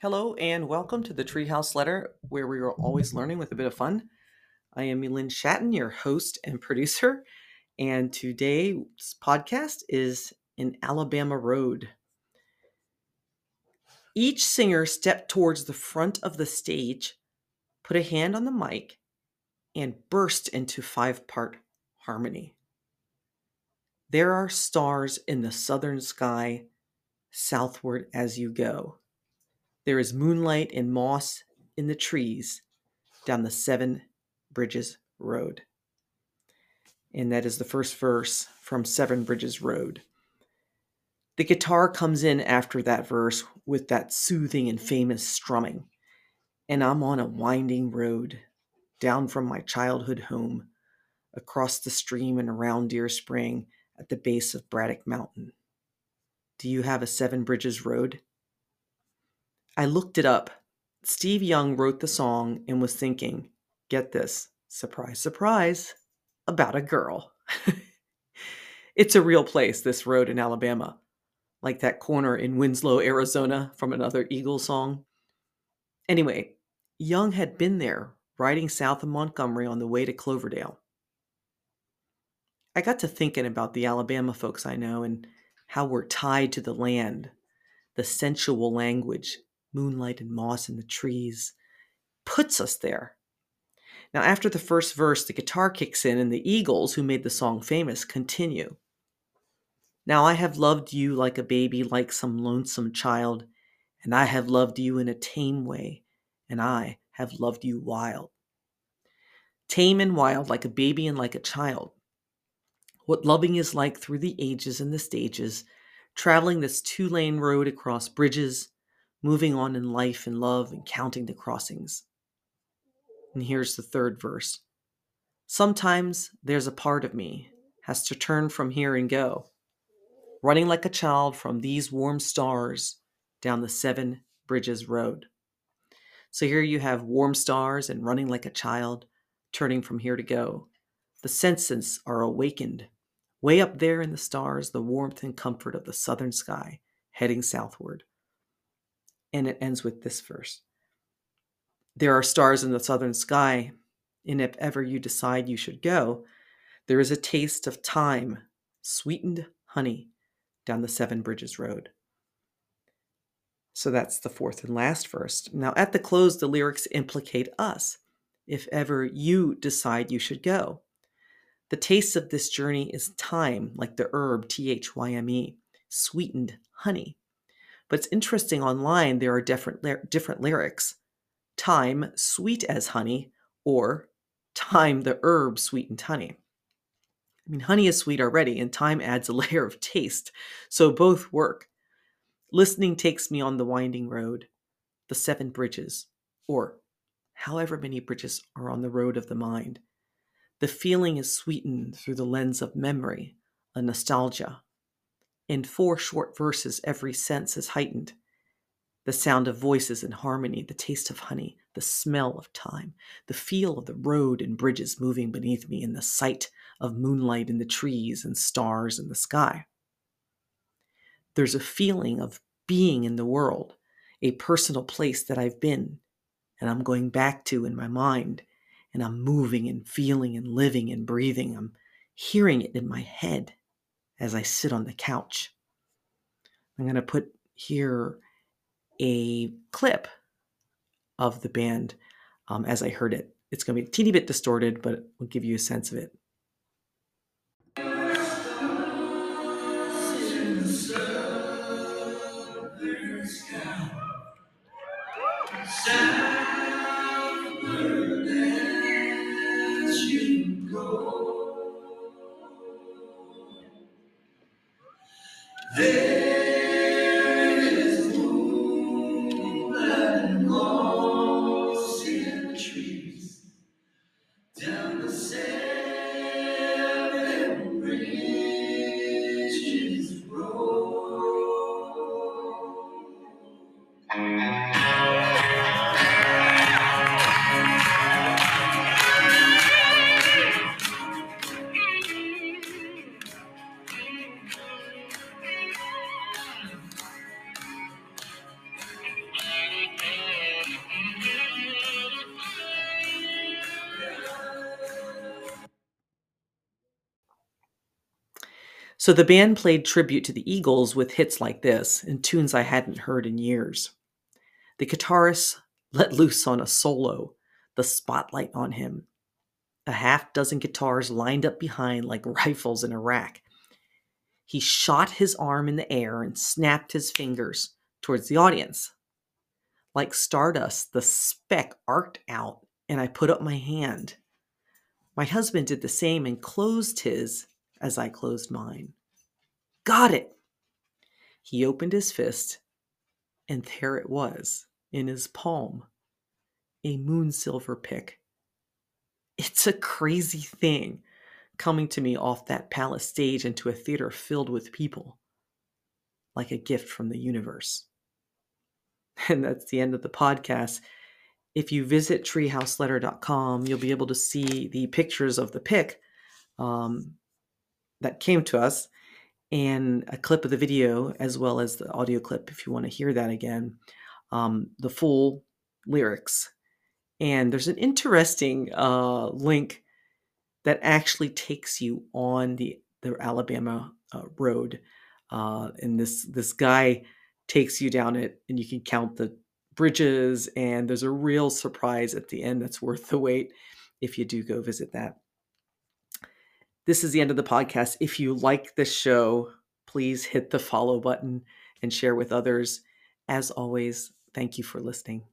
Hello and welcome to the Treehouse Letter, where we are always learning with a bit of fun. I am Elin Shatton, your host and producer, and today's podcast is An Alabama Road. Each singer stepped towards the front of the stage, put a hand on the mic, and burst into five-part harmony. There are stars in the southern sky, southward as you go. There is moonlight and moss in the trees down the Seven Bridges Road. And that is the first verse from Seven Bridges Road. The guitar comes in after that verse with that soothing and famous strumming. And I'm on a winding road down from my childhood home, across the stream and around Deer Spring at the base of Braddock Mountain. Do you have a Seven Bridges Road? I looked it up. Steve Young wrote the song and was thinking, get this, surprise, surprise, about a girl. It's a real place, this road in Alabama, like that corner in Winslow, Arizona from another Eagles song. Anyway, Young had been there, riding south of Montgomery on the way to Cloverdale. I got to thinking about the Alabama folks I know and how we're tied to the land, the sensual language, moonlight and moss in the trees, puts us there. Now, after the first verse, the guitar kicks in, and the Eagles, who made the song famous, continue. Now I have loved you like a baby, like some lonesome child, and I have loved you in a tame way, and I have loved you wild. Tame and wild, like a baby and like a child. What loving is like through the ages and the stages, traveling this two-lane road across bridges, moving on in life and love and counting the crossings. And here's the third verse. Sometimes there's a part of me has to turn from here and go, running like a child from these warm stars down the Seven Bridges Road. So here you have warm stars and running like a child, turning from here to go. The senses are awakened. Way up there in the stars, the warmth and comfort of the southern sky, heading southward. And it ends with this verse. There are stars in the southern sky, and if ever you decide you should go, there is a taste of time, sweetened honey, down the Seven Bridges Road. So that's the fourth and last verse. Now, at the close, the lyrics implicate us. If ever you decide you should go. The taste of this journey is thyme, like the herb thyme, sweetened honey. But it's interesting, online there are different lyrics. Thyme, sweet as honey, or thyme, the herb, sweetened honey. I mean, honey is sweet already, and thyme adds a layer of taste. So both work. Listening takes me on the winding road, the seven bridges, or however many bridges are on the road of the mind. The feeling is sweetened through the lens of memory, a nostalgia. In 4 short verses, every sense is heightened. The sound of voices in harmony, the taste of honey, the smell of thyme, the feel of the road and bridges moving beneath me, and the sight of moonlight in the trees and stars in the sky. There's a feeling of being in the world, a personal place that I've been and I'm going back to in my mind, and I'm moving and feeling and living and breathing. I'm hearing it in my head as I sit on the couch. I'm going to put here a clip of the band as I heard it. It's going to be a teeny bit distorted, but we'll give you a sense of it. So the band played tribute to the Eagles with hits like this and tunes I hadn't heard in years. The guitarist let loose on a solo, the spotlight on him. A half dozen guitars lined up behind like rifles in a rack. He shot his arm in the air and snapped his fingers towards the audience. Like stardust, the speck arced out, and I put up my hand. My husband did the same and closed his as I closed mine. Got it! He opened his fist, and there it was, in his palm, a moon silver pick. It's a crazy thing coming to me off that palace stage into a theater filled with people, like a gift from the universe. And that's the end of the podcast. If you visit treehouseletter.com, you'll be able to see the pictures of the pick that came to us and a clip of the video as well as the audio clip if you want to hear that again, the full lyrics. And there's an interesting link that actually takes you on the Alabama road. And this guy takes you down it, and you can count the bridges, and there's a real surprise at the end that's worth the wait if you do go visit that. This is the end of the podcast. If you like this show, please hit the follow button and share with others. As always, thank you for listening.